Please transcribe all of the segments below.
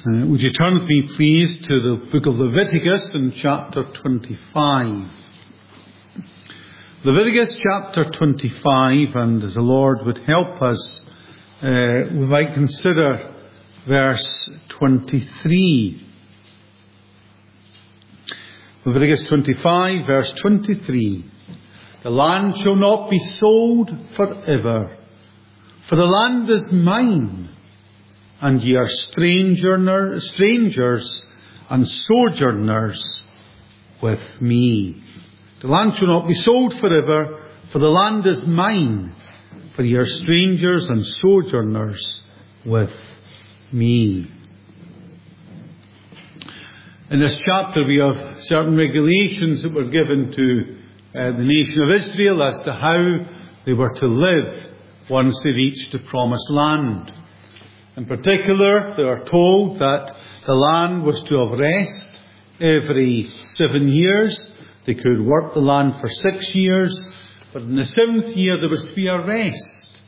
Would you turn with me, please, to the book of Leviticus in chapter 25. Leviticus chapter 25, and as the Lord would help us, we might consider verse 23. Leviticus 25, verse 23. The land shall not be sold forever, for the land is mine, and ye are strangers and sojourners with me. The land shall not be sold forever, for the land is mine, for ye are strangers and sojourners with me. In this chapter we have certain regulations that were given to the nation of Israel as to how they were to live once they reached the promised land. In particular, they are told that the land was to have rest every 7 years. They could work the land for 6 years, but in the 7th year there was to be a rest.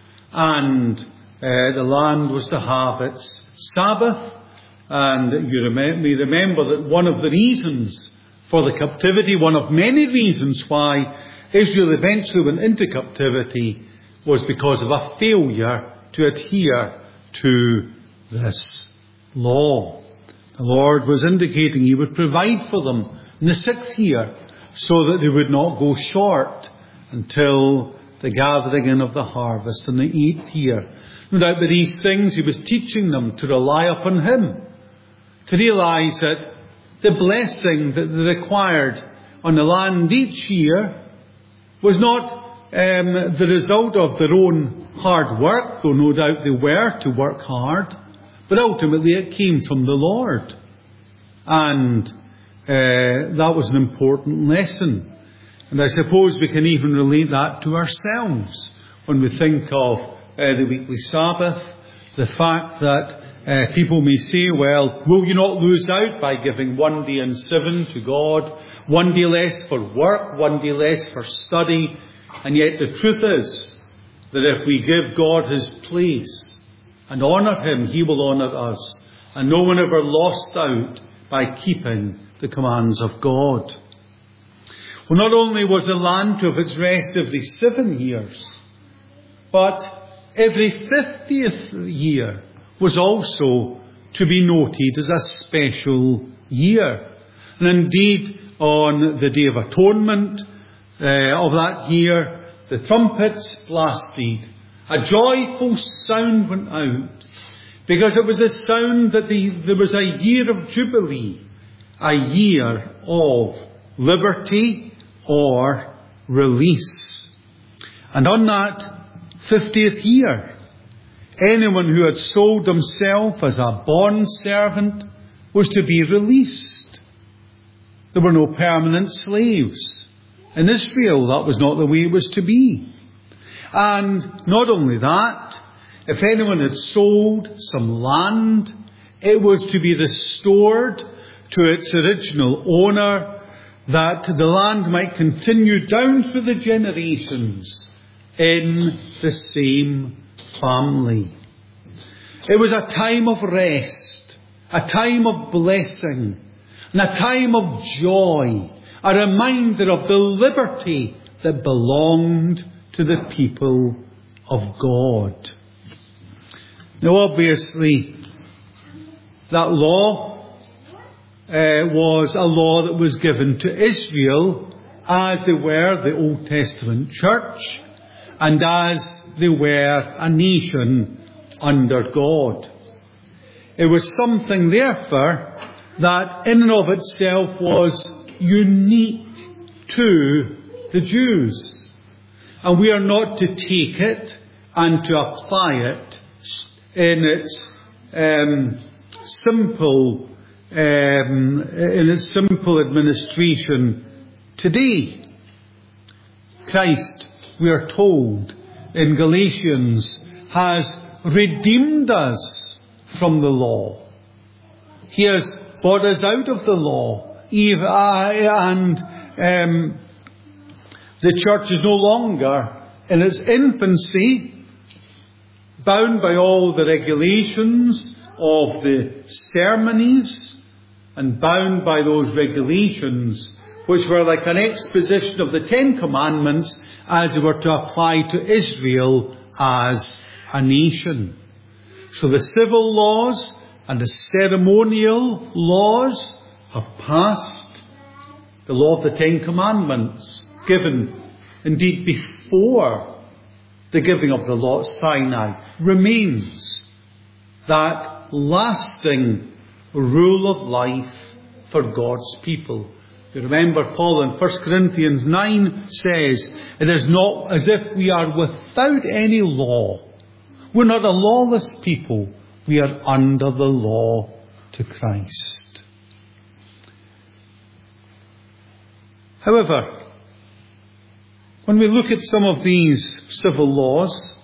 And the land was to have its Sabbath. And you may remember that one of the reasons for the captivity, one of many reasons why Israel eventually went into captivity, was because of a failure to adhere to this law. The Lord was indicating He would provide for them in the 6th year so that they would not go short until the gathering in of the harvest in the 8th year. No doubt by these things He was teaching them to rely upon Him, to realise that the blessing that they required on the land each year was not the result of their own hard work, though no doubt they were to work hard, but ultimately it came from the Lord. And that was an important lesson. And I suppose we can even relate that to ourselves when we think of the weekly Sabbath, the fact that people may say, well, will you not lose out by giving 1 day in 7 to God, 1 day less for work, 1 day less for study? And yet the truth is that if we give God His place and honour Him, He will honour us. And no one ever lost out by keeping the commands of God. Well, not only was the land to have its rest every 7 years, but every 50th year was also to be noted as a special year. And indeed, on the Day of Atonement of that year, the trumpets blasted. A joyful sound went out, because it was a sound that there was a year of jubilee, a year of liberty or release. And on that 50th year, anyone who had sold himself as a bond servant was to be released. There were no permanent slaves. In Israel, that was not the way it was to be. And not only that, if anyone had sold some land, it was to be restored to its original owner, that the land might continue down through the generations in the same family. It was a time of rest, a time of blessing, and a time of joy, a reminder of the liberty that belonged to the people of God. Now, obviously, that law was a law that was given to Israel as they were the Old Testament church and as they were a nation under God. It was something, therefore, that in and of itself was unique to the Jews. And we are not to take it and to apply it in its simple administration today. Christ, we are told in Galatians, has redeemed us from the law. He has brought us out of the law. And the church is no longer in its infancy, bound by all the regulations of the ceremonies and bound by those regulations, which were like an exposition of the Ten Commandments as they were to apply to Israel as a nation. So the civil laws and the ceremonial laws have passed. The law of the Ten Commandments, given indeed before the giving of the law at Sinai, remains that lasting rule of life for God's people. You remember Paul in 1 Corinthians 9 says, it is not as if we are without any law. We're not a lawless people. We are under the law to Christ. However, when we look at some of these civil laws,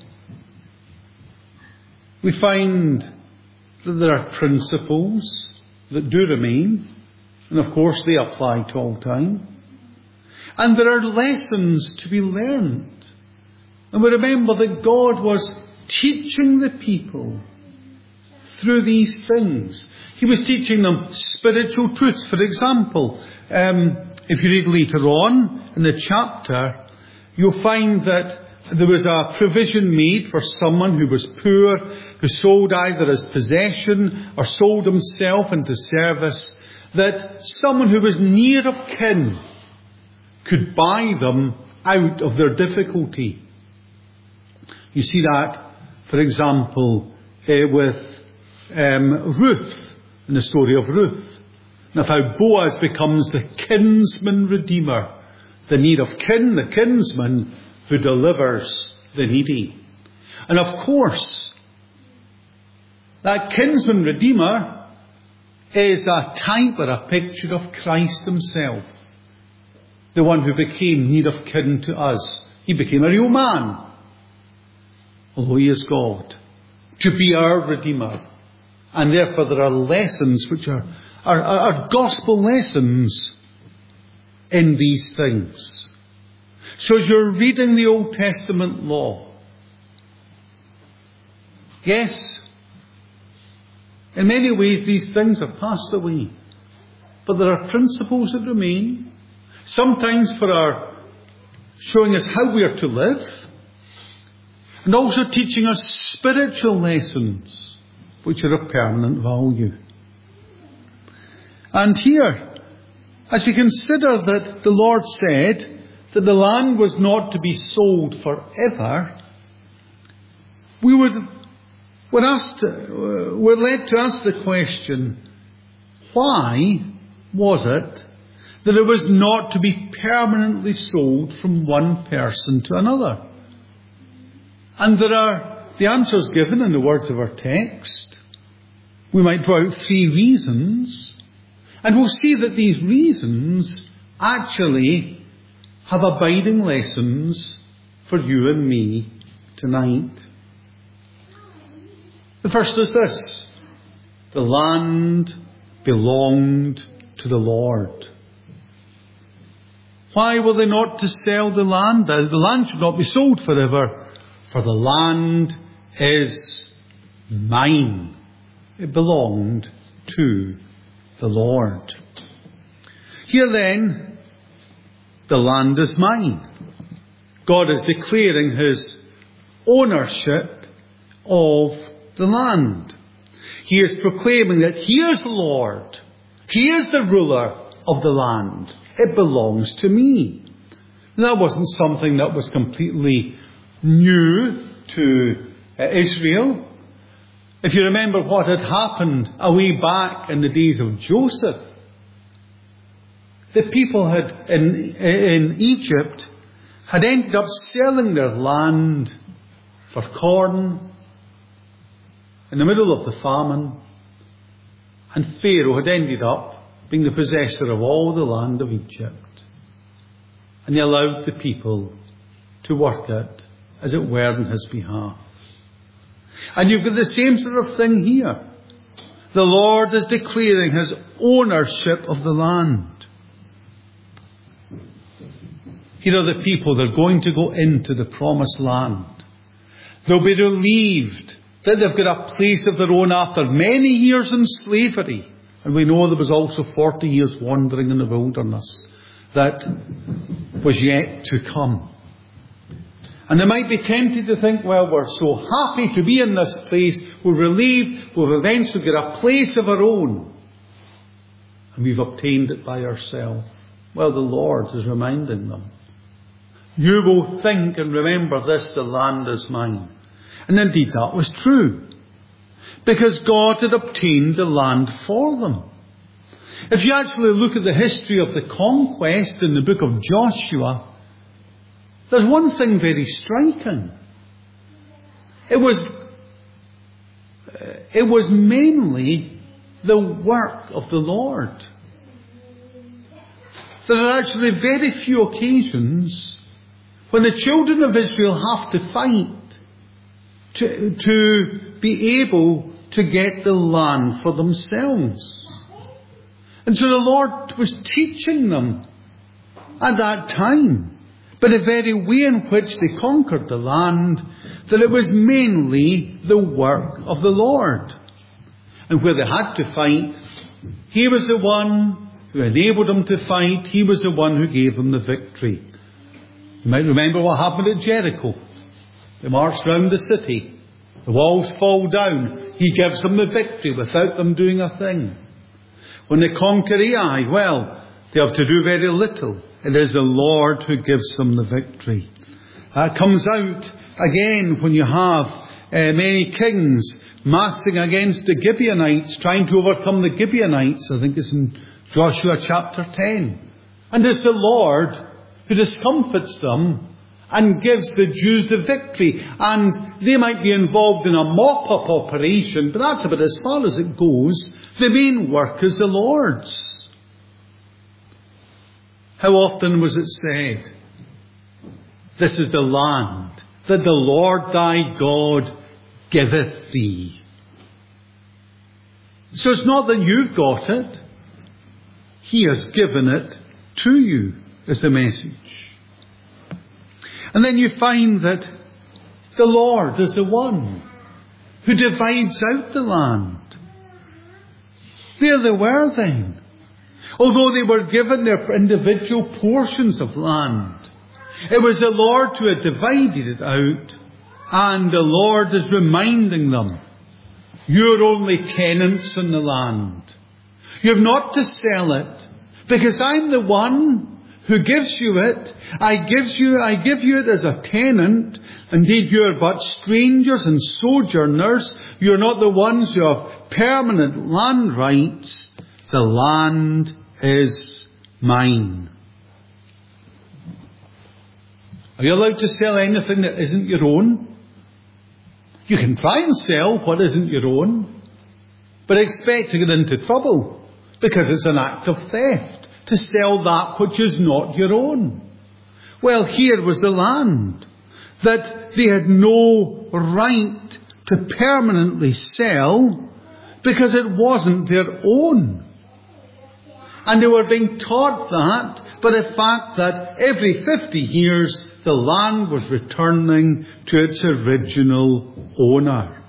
we find that there are principles that do remain, and of course they apply to all time. And there are lessons to be learned. And we remember that God was teaching the people through these things. He was teaching them spiritual truths. For example, if you read later on in the chapter, you'll find that there was a provision made for someone who was poor, who sold either his possession or sold himself into service, that someone who was near of kin could buy them out of their difficulty. You see that, for example, with Ruth, in the story of Ruth, and of how Boaz becomes the kinsman redeemer, the need of kin, the kinsman who delivers the needy. And of course, that kinsman redeemer is a type or a picture of Christ himself, the one who became need of kin to us. He became a real man, although he is God, to be our redeemer. And therefore there are lessons which are gospel lessons in these things. So as you're reading the Old Testament law, yes, in many ways these things have passed away. But there are principles that remain, sometimes for our showing us how we are to live, and also teaching us spiritual lessons which are of permanent value. And here, as we consider that the Lord said that the land was not to be sold forever, we're led to ask the question, why was it that it was not to be permanently sold from one person to another? And there are the answers given in the words of our text. We might draw out 3 reasons, and we'll see that these reasons actually have abiding lessons for you and me tonight. The first is this: the land belonged to the Lord. Why were they not to sell the land? The land should not be sold forever, for the land is mine. It belonged to the Lord. Here then, the land is mine. God is declaring his ownership of the land. He is proclaiming that he is the Lord. He is the ruler of the land. It belongs to me. And that wasn't something that was completely new to Israel. If you remember what had happened a way back in the days of Joseph, the people in Egypt had ended up selling their land for corn in the middle of the famine, and Pharaoh had ended up being the possessor of all the land of Egypt. And he allowed the people to work it, as it were, on his behalf. And you've got the same sort of thing here. The Lord is declaring his ownership of the land. Here are the people that are going to go into the promised land. They'll be relieved that they've got a place of their own after many years in slavery. And we know there was also 40 years wandering in the wilderness that was yet to come. And they might be tempted to think, well, we're so happy to be in this place, we're relieved, we've eventually got a place of our own, and we've obtained it by ourselves. Well, the Lord is reminding them, you will think and remember this, the land is mine. And indeed that was true, because God had obtained the land for them. If you actually look at the history of the conquest in the book of Joshua, there's one thing very striking. It was mainly the work of the Lord. There are actually very few occasions when the children of Israel have to fight to be able to get the land for themselves. And so the Lord was teaching them at that time, by the very way in which they conquered the land, that it was mainly the work of the Lord. And where they had to fight, He was the one who enabled them to fight. He was the one who gave them the victory. You might remember what happened at Jericho. They marched round the city. The walls fall down. He gives them the victory without them doing a thing. When they conquer Ai, well, they have to do very little. It is the Lord who gives them the victory. It comes out again when you have many kings massing against the Gibeonites, trying to overcome the Gibeonites. I think it's in Joshua chapter 10. And it's the Lord who discomfits them and gives the Jews the victory. And they might be involved in a mop-up operation, but that's about as far as it goes. The main work is the Lord's. How often was it said, this is the land that the Lord thy God giveth thee. So it's not that you've got it. He has given it to you, is the message. And then you find that the Lord is the one who divides out the land. There they were then. Although they were given their individual portions of land, it was the Lord who had divided it out, and the Lord is reminding them, you're only tenants in the land. You have not to sell it, because I'm the one who gives you it. I give you it as a tenant. Indeed, you're but strangers and sojourners. You're not the ones who have permanent land rights. The land is mine. Are you allowed to sell anything that isn't your own? You can try and sell what isn't your own, but expect to get into trouble, because it's an act of theft to sell that which is not your own. Well, here was the land that they had no right to permanently sell, because it wasn't their own. And they were being taught that by the fact that every 50 years the land was returning to its original owner.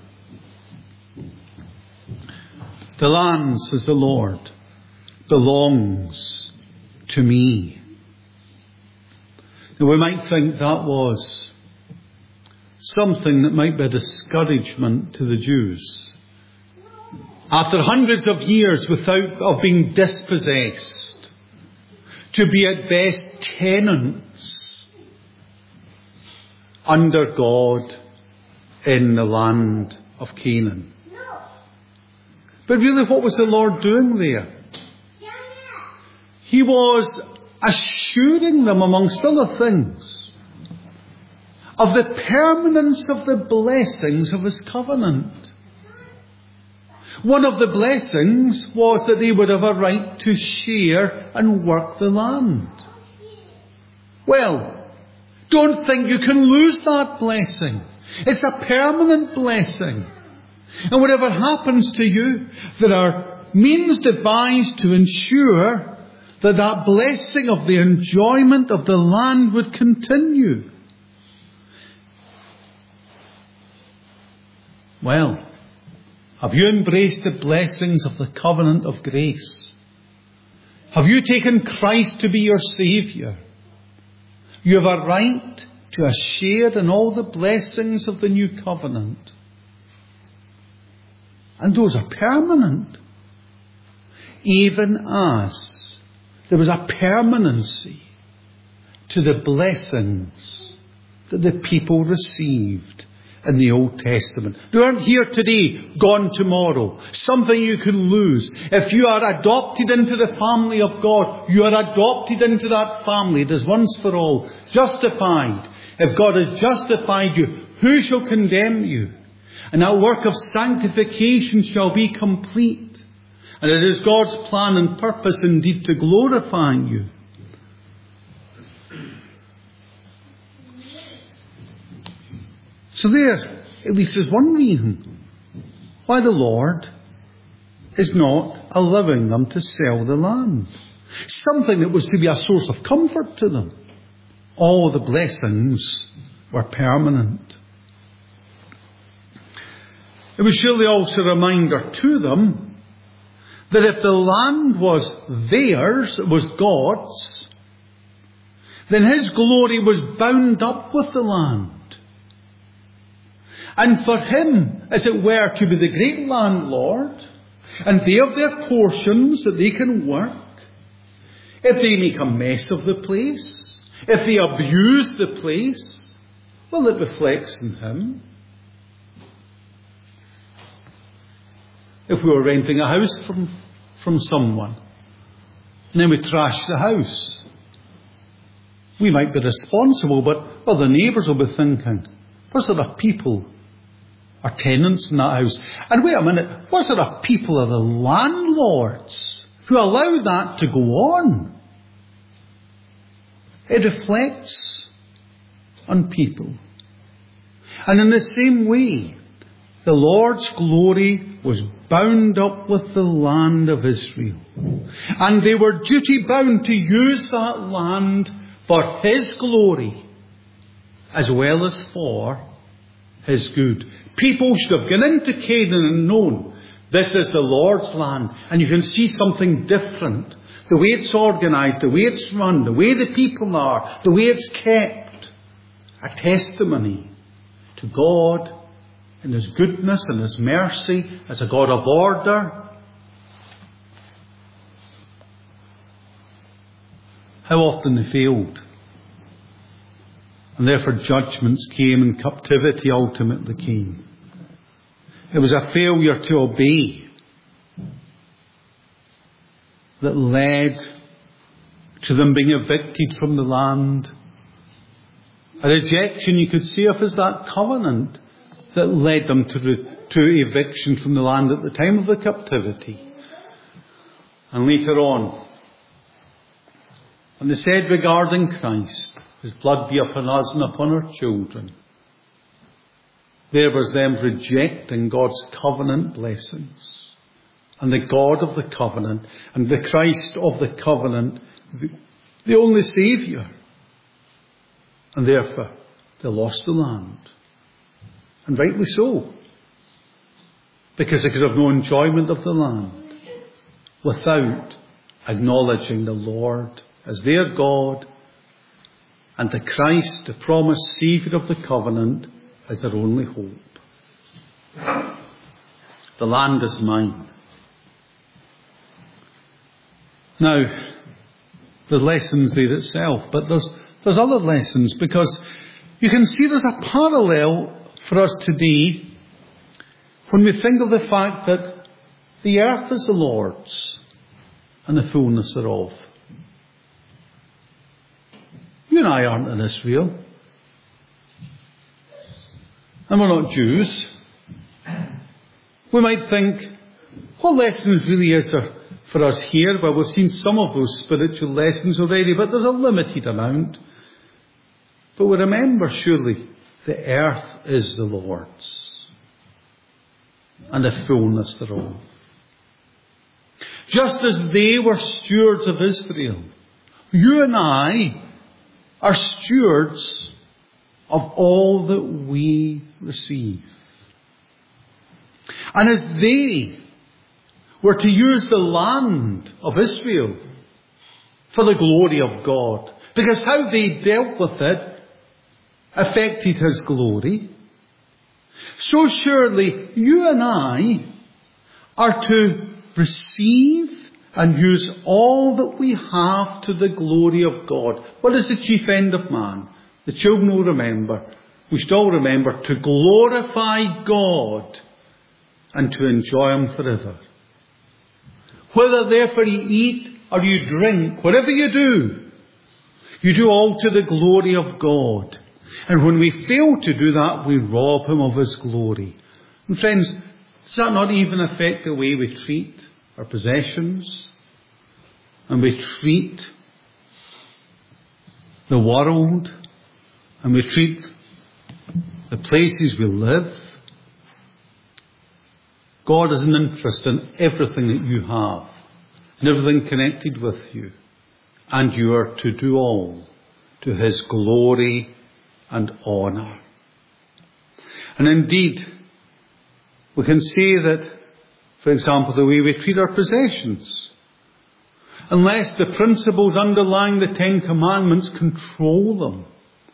The land, says the Lord, belongs to me. Now we might think that was something that might be a discouragement to the Jews. After hundreds of years of being dispossessed, to be at best tenants under God in the land of Canaan. But really, what was the Lord doing there? He was assuring them, amongst other things, of the permanence of the blessings of His covenant. One of the blessings was that they would have a right to share and work the land. Well, don't think you can lose that blessing. It's a permanent blessing. And whatever happens to you, there are means devised to ensure that that blessing of the enjoyment of the land would continue. Well, have you embraced the blessings of the covenant of grace? Have you taken Christ to be your Saviour? You have a right to a share in all the blessings of the new covenant. And those are permanent. Even as there was a permanency to the blessings that the people received in the Old Testament. They aren't here today, gone tomorrow. Something you can lose. If you are adopted into the family of God, you are adopted into that family. It is once for all. Justified. If God has justified you, who shall condemn you? And that work of sanctification shall be complete. And it is God's plan and purpose indeed to glorify you. So there, at least is one reason why the Lord is not allowing them to sell the land. Something that was to be a source of comfort to them. All the blessings were permanent. It was surely also a reminder to them that if the land was theirs, it was God's, then His glory was bound up with the land. And for Him, as it were, to be the great landlord, and they have their portions that they can work. If they make a mess of the place, if they abuse the place, well, it reflects in Him. If we were renting a house from someone, and then we trash the house, we might be responsible, but the neighbours will be thinking, what sort of people are tenants in that house? And wait a minute, what sort of people are the landlords who allow that to go on? It reflects on people. And in the same way, the Lord's glory was bound up with the land of Israel. And they were duty bound to use that land for His glory as well as for His good. People should have gone into Canaan and known this is the Lord's land. And you can see something different. The way it's organised, the way it's run, the way the people are, the way it's kept. A testimony to God in His goodness and His mercy as a God of order. How often they failed. And therefore judgments came and captivity ultimately came. It was a failure to obey that led to them being evicted from the land. A rejection, you could say, of that covenant that led them to eviction from the land at the time of the captivity. And later on, when they said regarding Christ, His blood be upon us and upon our children, there was them rejecting God's covenant blessings. And the God of the covenant and the Christ of the covenant, the only Saviour. And therefore, they lost the land. And rightly so. Because they could have no enjoyment of the land without acknowledging the Lord as their God and the Christ, the promised Saviour of the covenant, as their only hope. The land is mine. Now, there's lessons there itself, but there's other lessons, because you can see there's a parallel for us today when we think of the fact that the earth is the Lord's and the fullness thereof. You and I aren't in Israel. And we're not Jews. We might think, what lessons really is there for us here? Well, we've seen some of those spiritual lessons already, but there's a limited amount. But we remember, surely, the earth is the Lord's and the fullness thereof. Just as they were stewards of Israel, you and I are stewards of all that we receive. And as they were to use the land of Israel for the glory of God, because how they dealt with it affected His glory, so surely you and I are to receive and use all that we have to the glory of God. What is the chief end of man? The children will remember. We should all remember to glorify God and to enjoy Him forever. Whether therefore you eat or you drink, whatever you do all to the glory of God. And when we fail to do that, we rob Him of His glory. And friends, does that not even affect the way we treat our possessions? And we treat the world? And we treat the places we live? God has an interest in everything that you have, and everything connected with you. And you are to do all to His glory and honour. And indeed, we can say that, for example, the way we treat our possessions, unless the principles underlying the Ten Commandments control them,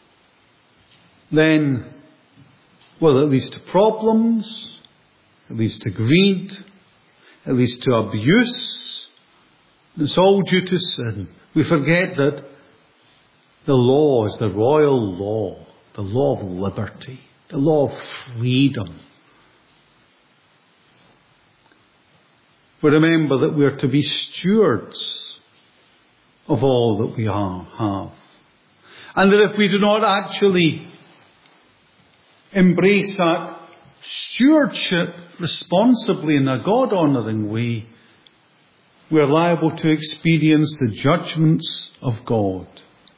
then, well, it leads to problems, it leads to greed, it leads to abuse. It's all due to sin. We forget that the law is the royal law, the law of liberty, the law of freedom. We remember that we are to be stewards of all that we have. And that if we do not actually embrace that stewardship responsibly in a God-honouring way, we are liable to experience the judgments of God.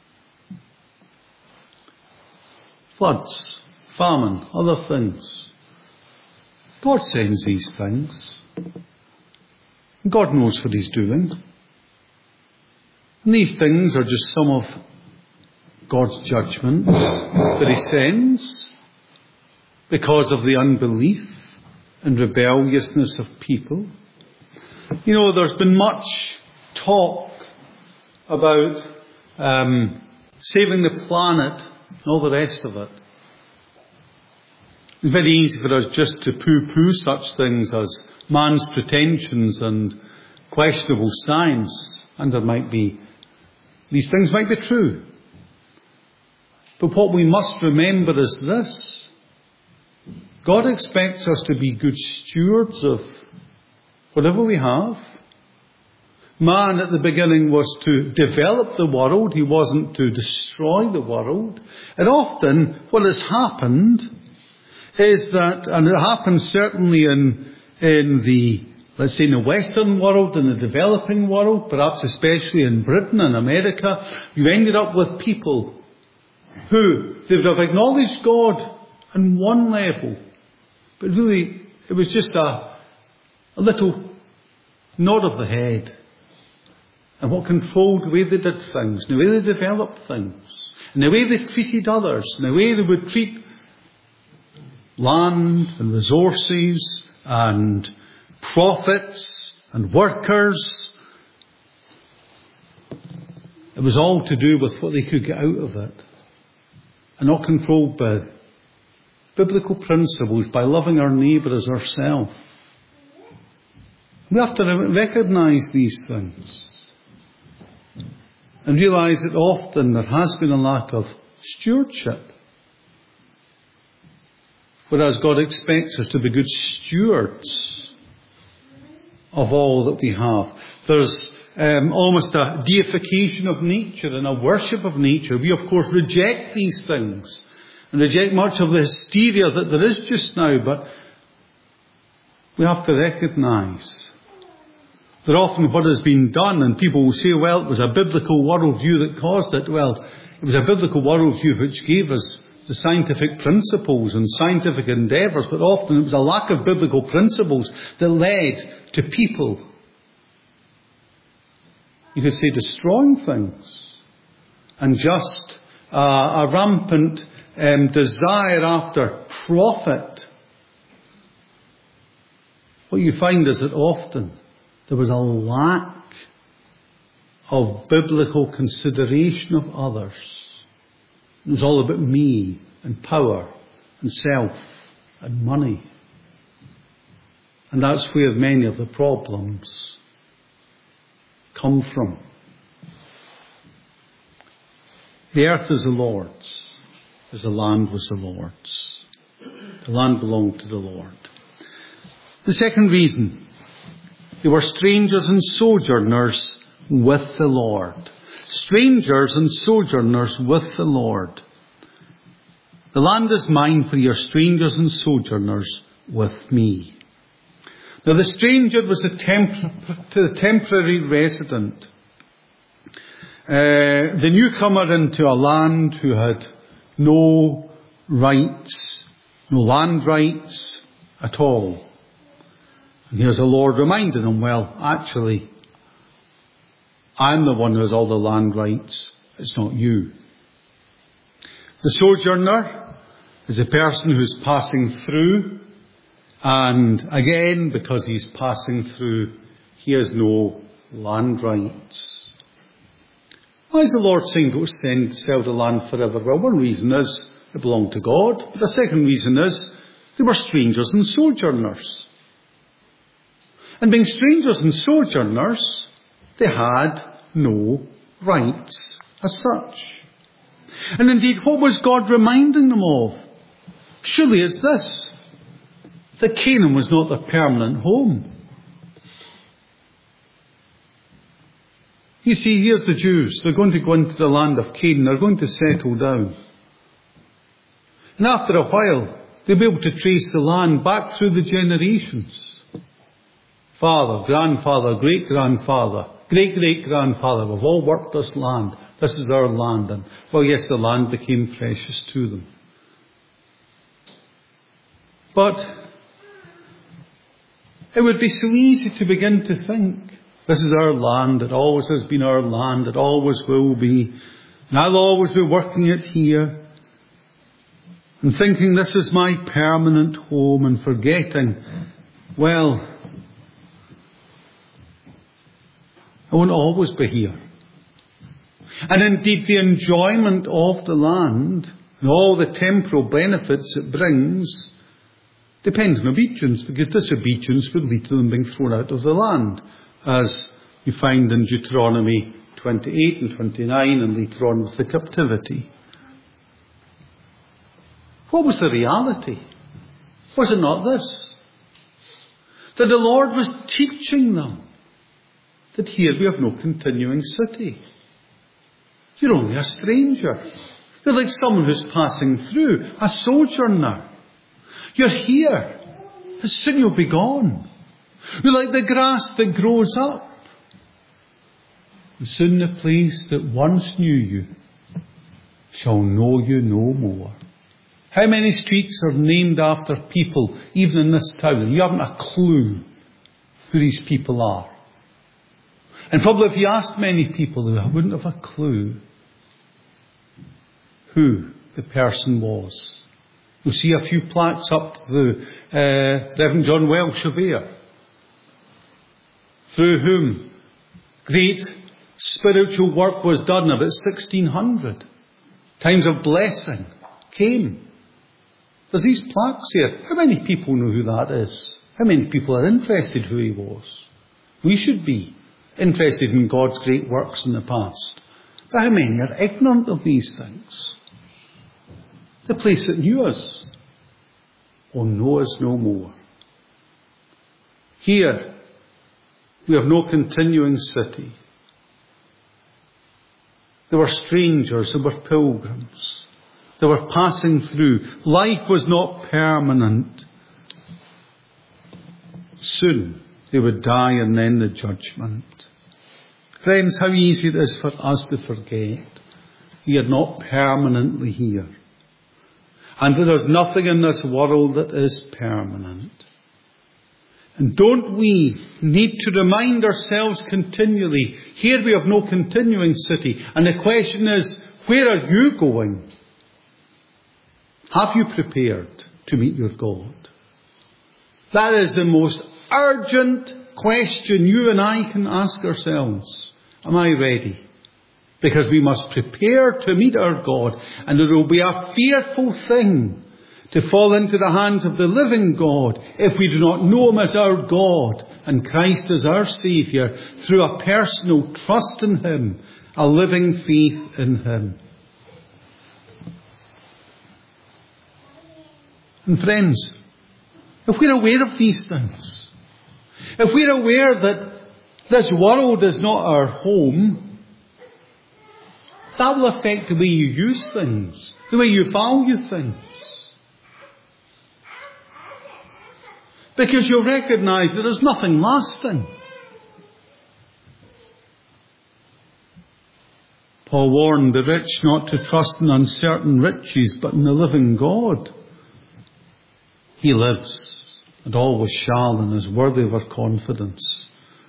Floods, famine, other things. God sends these things. God knows what He's doing. And these things are just some of God's judgments that He sends because of the unbelief and rebelliousness of people. You know, there's been much talk about saving the planet and all the rest of it. It's very easy for us just to poo-poo such things as man's pretensions and questionable science. And these things might be true. But what we must remember is this. God expects us to be good stewards of whatever we have. Man at the beginning was to develop the world. He wasn't to destroy the world. And often what has happened is that, and it happens certainly in the, let's say, in the Western world, in the developing world, perhaps especially in Britain and America, you ended up with people who, they would have acknowledged God on one level, but really it was just a little nod of the head. And what controlled the way they did things, the way they developed things, and the way they treated others, and the way they would treat land and resources and profits and workers. It was all to do with what they could get out of it, and not controlled by biblical principles, by loving our neighbour as ourselves. We have to recognise these things and realise that often there has been a lack of stewardship. Whereas God expects us to be good stewards of all that we have. There's almost a deification of nature and a worship of nature. We, of course, reject these things and reject much of the hysteria that there is just now. But we have to recognise that often what has been done, and people will say, well, it was a biblical worldview that caused it. Well, it was a biblical worldview which gave us the scientific principles and scientific endeavours, but often it was a lack of biblical principles that led to people, you could say, destroying things, and just a rampant desire after profit what you find is that often there was a lack of biblical consideration of others. It was all about me and power and self and money. And that's where many of the problems come from. The earth is the Lord's, as the land was the Lord's. The land belonged to the Lord. The second reason, they were strangers and sojourners with the Lord. Strangers and sojourners with the Lord. The land is mine, for ye are strangers and sojourners with me. Now the stranger was the temporary resident. The newcomer into a land who had no rights, no land rights at all. And here's the Lord reminding him, well, actually, I'm the one who has all the land rights. It's not you. The sojourner is a person who's passing through. And again, because he's passing through, he has no land rights. Why is the Lord saying, go sell the land forever? Well, one reason is it belonged to God. The second reason is they were strangers and sojourners. And being strangers and sojourners, they had no rights as such. And indeed, what was God reminding them of? Surely it's this, that Canaan was not their permanent home. You see, here's the Jews. They're going to go into the land of Canaan. They're going to settle down. And after a while, they'll be able to trace the land back through the generations. Father, grandfather, great-grandfather, great-great-grandfather, we've all worked this land. This is our land. And, well, yes, the land became precious to them. But it would be so easy to begin to think, this is our land, it always has been our land, it always will be, and I'll always be working it here, and thinking this is my permanent home, and forgetting, well, I won't always be here. And indeed the enjoyment of the land, and all the temporal benefits it brings, depend on obedience, because disobedience would lead to them being thrown out of the land, as you find in Deuteronomy 28 and 29 and later on with the captivity. What was the reality? Was it not this? That the Lord was teaching them that here we have no continuing city. You're only a stranger. You're like someone who's passing through, a sojourner. You're here. But soon you'll be gone. You're like the grass that grows up. And soon the place that once knew you shall know you no more. How many streets are named after people, even in this town, and you haven't a clue who these people are? And probably if you asked many people, they wouldn't have a clue who the person was. You'll see a few plaques up to the Reverend John Welsh of Ayr, through whom great spiritual work was done about 1600. Times of blessing came. There's these plaques here. How many people know who that is? How many people are interested who he was? We should be interested in God's great works in the past. But how many are ignorant of these things? The place that knew us will know us no more. Here, we have no continuing city. They were strangers, they were pilgrims. They were passing through. Life was not permanent. Soon they would die and then the judgment. Friends, how easy it is for us to forget we are not permanently here. And that there's nothing in this world that is permanent. And don't we need to remind ourselves continually, here we have no continuing city. And the question is, where are you going? Have you prepared to meet your God? That is the most urgent question you and I can ask ourselves. Am I ready? Because we must prepare to meet our God, and it will be a fearful thing to fall into the hands of the living God if we do not know Him as our God and Christ as our Saviour through a personal trust in Him, a living faith in Him. And friends, if we're aware of these things, if we're aware that this world is not our home, that will affect the way you use things, the way you value things. Because you'll recognise that there's nothing lasting. Paul warned the rich not to trust in uncertain riches, but in the living God. He lives and always shall and is worthy of our confidence.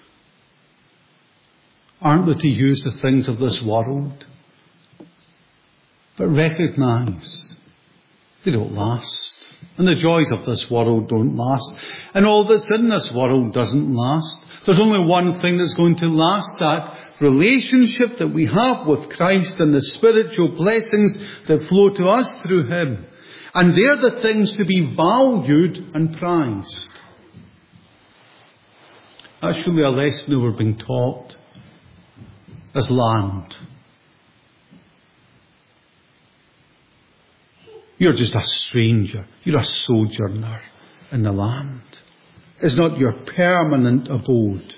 Aren't we to use the things of this world? But recognise they don't last. And the joys of this world don't last. And all that's in this world doesn't last. There's only one thing that's going to last, that relationship that we have with Christ and the spiritual blessings that flow to us through Him. And they're the things to be valued and prized. That's really a lesson that we're being taught as land. You're just a stranger. You're a sojourner in the land. It's not your permanent abode.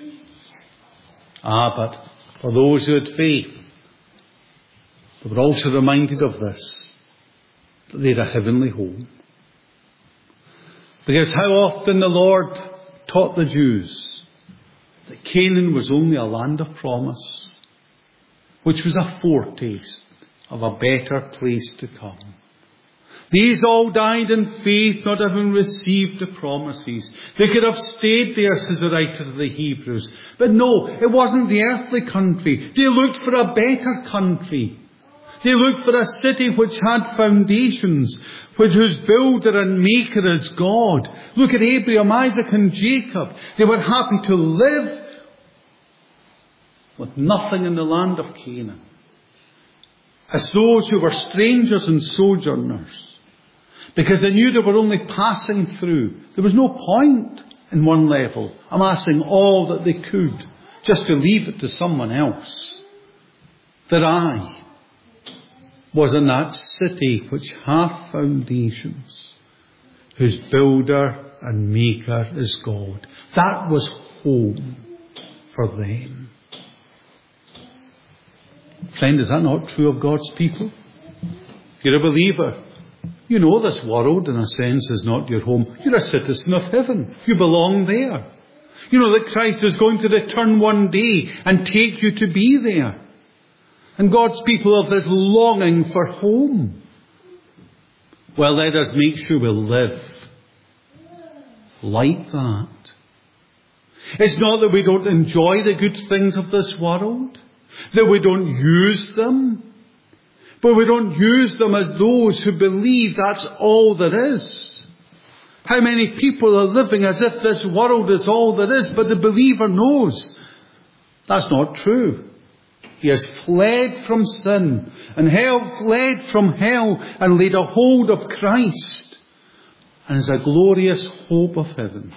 But for those who had faith, they were also reminded of this, that they had a heavenly home. Because how often the Lord taught the Jews that Canaan was only a land of promise, which was a foretaste of a better place to come. These all died in faith, not having received the promises. They could have stayed there, says the writer to the Hebrews. But no, it wasn't the earthly country. They looked for a better country. They looked for a city which had foundations, whose builder and maker is God. Look at Abraham, Isaac and Jacob. They were happy to live with nothing in the land of Canaan, as those who were strangers and sojourners. Because they knew they were only passing through. There was no point in one level amassing all that they could just to leave it to someone else. That I was in that city which hath foundations, whose builder and maker is God. That was home for them. Friend, is that not true of God's people? If you're a believer, you know this world, in a sense, is not your home. You're a citizen of heaven. You belong there. You know that Christ is going to return one day and take you to be there. And God's people have this longing for home. Well, let us make sure we live like that. It's not that we don't enjoy the good things of this world, that we don't use them, but we don't use them as those who believe that's all there is. How many people are living as if this world is all there is, but the believer knows that's not true. He has fled from sin and fled from hell and laid a hold of Christ and is a glorious hope of heaven.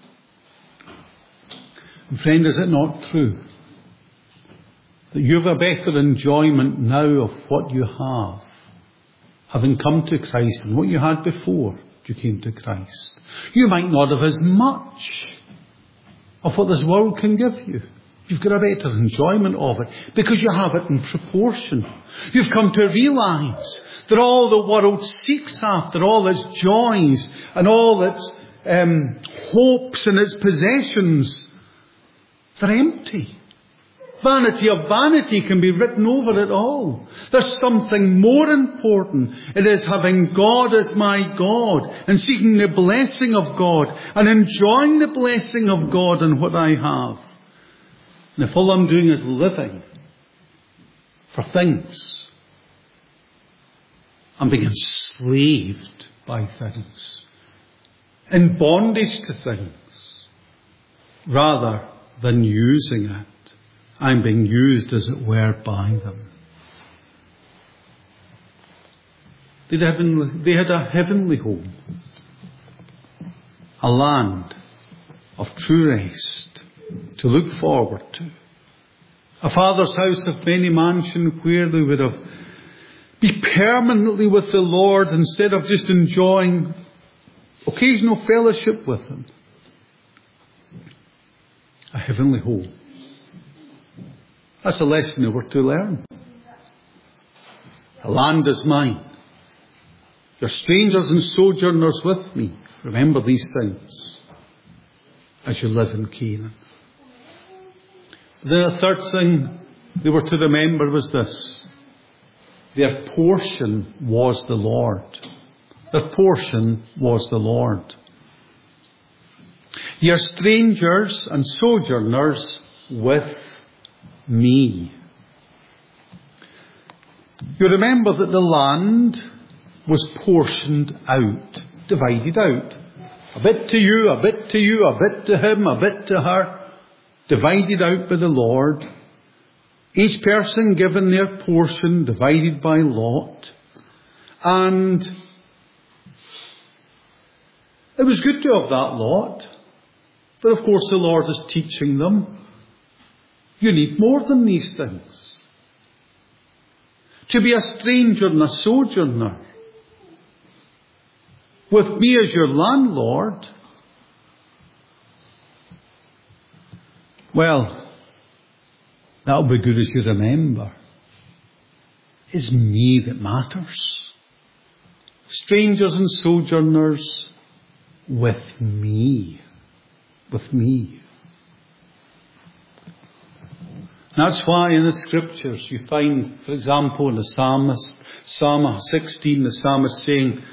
And friend, is it not true that you have a better enjoyment now of what you have, having come to Christ, than what you had before you came to Christ? You might not have as much of what this world can give you. You've got a better enjoyment of it because you have it in proportion. You've come to realise that all the world seeks after, all its joys and all its hopes and its possessions, they're empty. Vanity of vanity can be written over it all. There's something more important. It is having God as my God and seeking the blessing of God and enjoying the blessing of God in what I have. And if all I'm doing is living for things, I'm being enslaved by things, in bondage to things. rather than using it. I'm being used, as it were, by them. They had a heavenly home, a land of true rest to look forward to. A Father's house of many mansions where they would have be permanently with the Lord instead of just enjoying occasional fellowship with Him. A heavenly home. That's a lesson that we're to learn. The land is mine. You're strangers and sojourners with me. Remember these things as you live in Canaan. The third thing they were to remember was this. Their portion was the Lord. Their portion was the Lord. Ye are strangers and sojourners with me. You remember that the land was portioned out, divided out. A bit to you, a bit to you, a bit to him, a bit to her. Divided out by the Lord. Each person given their portion, divided by lot. And it was good to have that lot. But of course the Lord is teaching them, you need more than these things. To be a stranger and a sojourner, with me as your landlord, well, that'll be good as you remember. It's me that matters. Strangers and sojourners with me. With me. That's why in the scriptures you find, for example, in the psalmist, Psalm 16, the psalmist saying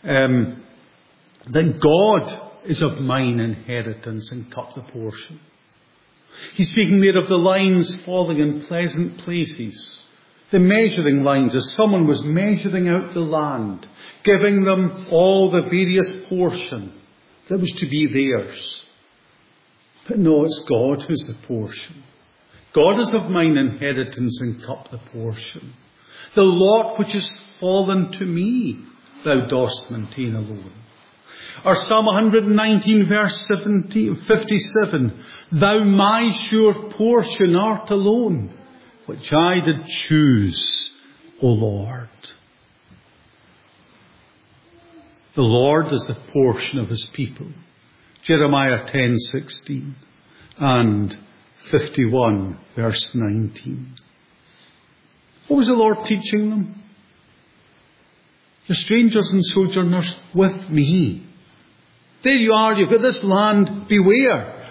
that God is of mine inheritance and cut the portion. He's speaking there of the lines falling in pleasant places. The measuring lines, as someone was measuring out the land, giving them all the various portion that was to be theirs. But no, it's God who's the portion. God is of mine inheritance and cup the portion. The lot which is fallen to me, thou dost maintain alone. Or Psalm 119 verse 57, thou my sure portion art alone, which I did choose, O Lord. The Lord is the portion of His people. Jeremiah 10:16 and 51 verse 19. What was the Lord teaching them? You're strangers and sojourners with me. There you are, you've got this land, beware.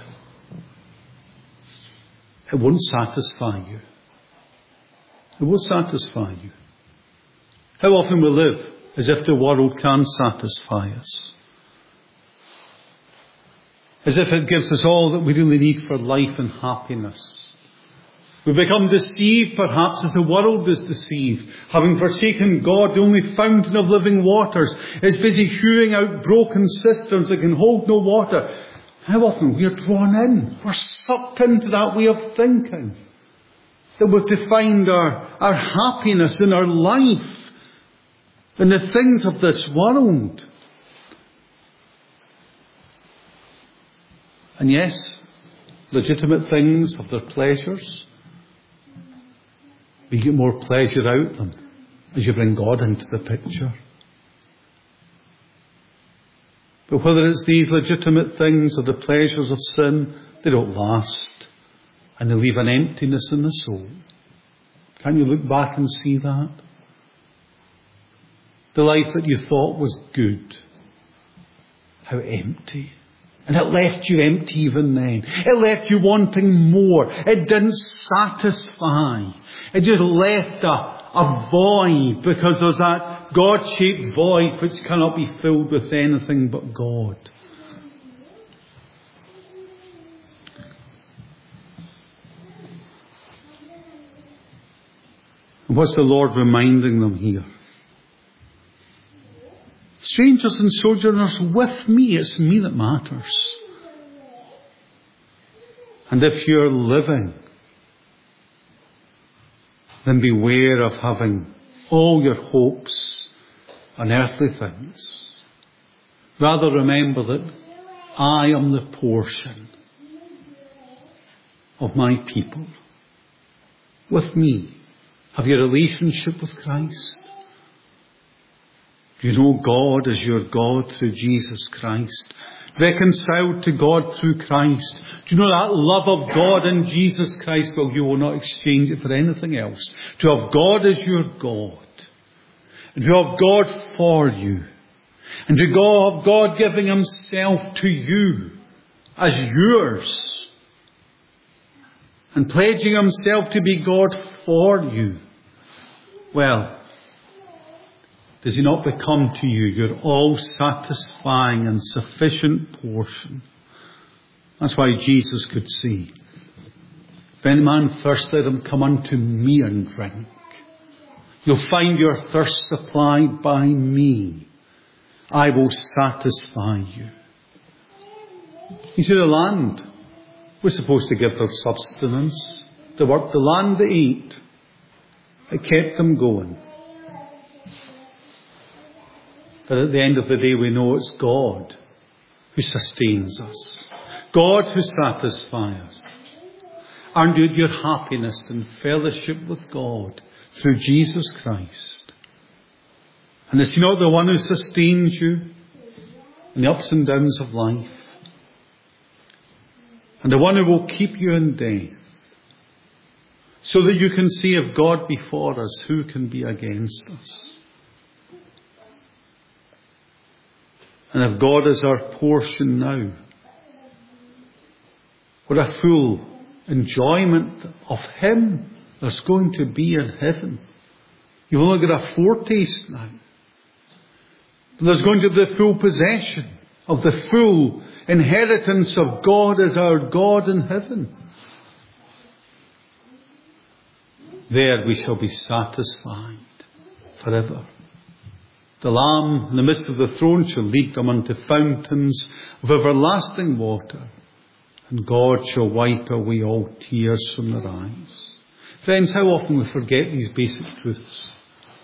It won't satisfy you. It won't satisfy you. How often we live as if the world can satisfy us. As if it gives us all that we really need for life and happiness. We become deceived perhaps as the world is deceived. Having forsaken God, the only fountain of living waters, is busy hewing out broken cisterns that can hold no water. How often we are drawn in. We're sucked into that way of thinking. That we're to find our happiness in our life, in the things of this world. And yes, legitimate things have their pleasures. We get more pleasure out of them as you bring God into the picture. But whether it's these legitimate things or the pleasures of sin, they don't last. And they leave an emptiness in the soul. Can you look back and see that? The life that you thought was good. How empty. And it left you empty even then. It left you wanting more. It didn't satisfy. It just left a void, because there's that God-shaped void which cannot be filled with anything but God. And what's the Lord reminding them here? Strangers and sojourners with me. It's me that matters. And if you're living, then beware of having all your hopes on earthly things. Rather remember that I am the portion of my people. With me, have you a relationship with Christ? Do you know God as your God through Jesus Christ? Reconciled to God through Christ. Do you know that love of God in Jesus Christ? Well, you will not exchange it for anything else. To have God as your God. And to have God for you. And to have God giving himself to you as yours. And pledging himself to be God for you. Well, does he not become to you your all-satisfying and sufficient portion? That's why Jesus could say, if any man thirst, let him come unto me and drink. You'll find your thirst supplied by me. I will satisfy you. You see, the land was supposed to give their subsistence. They worked the land they ate. It kept them going. But at the end of the day, we know it's God who sustains us. God who satisfies us. Aren't you your happiness and fellowship with God through Jesus Christ? And is he not the one who sustains you in the ups and downs of life? And the one who will keep you in death, so that you can see if God be for us, who can be against us? And if God is our portion now, what a full enjoyment of him there's going to be in heaven. You've only got a foretaste now. But there's going to be the full possession of the full inheritance of God as our God in heaven. There we shall be satisfied forever. The Lamb in the midst of the throne shall lead them unto fountains of everlasting water, and God shall wipe away all tears from their eyes. Friends, how often we forget these basic truths.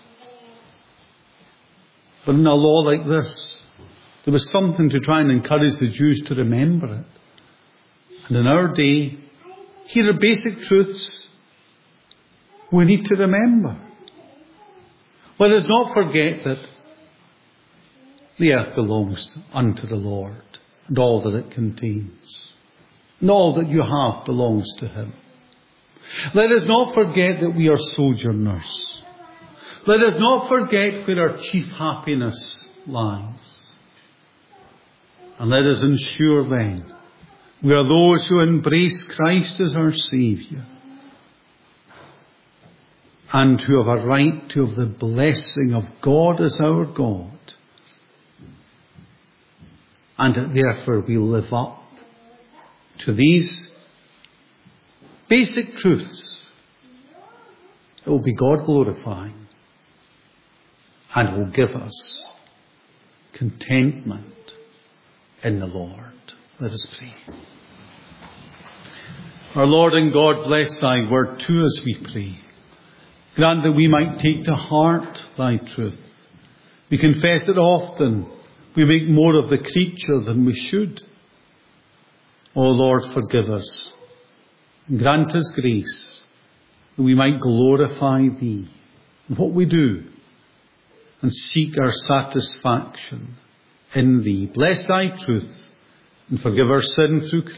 But in a law like this, there was something to try and encourage the Jews to remember it. And in our day, here are basic truths we need to remember. Let us not forget that the earth belongs unto the Lord, and all that it contains. And all that you have belongs to him. Let us not forget that we are sojourners. Let us not forget where our chief happiness lies. And let us ensure then we are those who embrace Christ as our Saviour, and who have a right to have the blessing of God as our God. And that therefore we live up to these basic truths. It will be God glorifying and will give us contentment in the Lord. Let us pray. Our Lord and God, bless thy word to us, we pray. Grant that we might take to heart thy truth. We confess it often. We make more of the creature than we should. O Lord, forgive us. And grant us grace that we might glorify thee in what we do and seek our satisfaction in thee. Bless thy truth and forgive our sin through Christ.